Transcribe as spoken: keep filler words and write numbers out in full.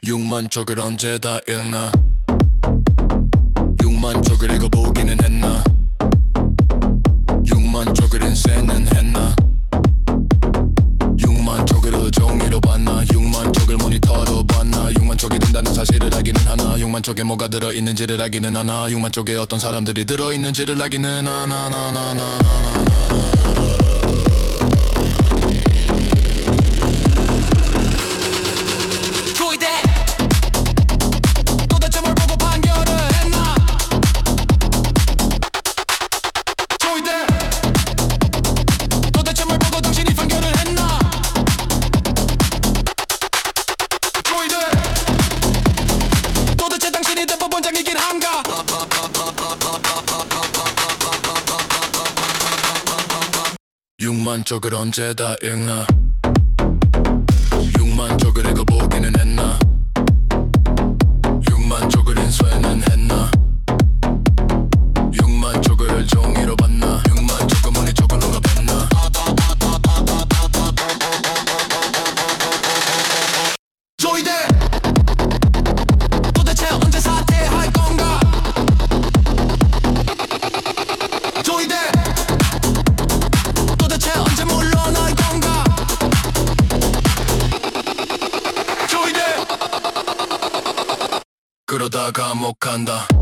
육만 쪽을 언제 다 읽나. 육만 쪽을 읽어보기는 했나. 육만 쪽을 인쇄는 했나. 육만 쪽을 종이로 봤나. 육만 쪽을 모니터로 봤나. 육만 쪽이 된다는 사실을 알기는 하나. 육만 쪽에 뭐가 들어있는지를 알기는 하나. 육만 쪽에 어떤 사람들이 들어있는지를 알기는 하나. 나나나나나나. 육만 쪽을 언제 다 읽나. 육만 쪽을 읽어보기는 했나. 육만 쪽을 인쇄는 했나. 육만 쪽을 종이로 봤나. 육만 쪽을 모니터로 봤나. 조이대 도대체 언제 사퇴할 건가. 조이대 도대체 언제 물러날 건가. 조이대 그러다 감옥 간다.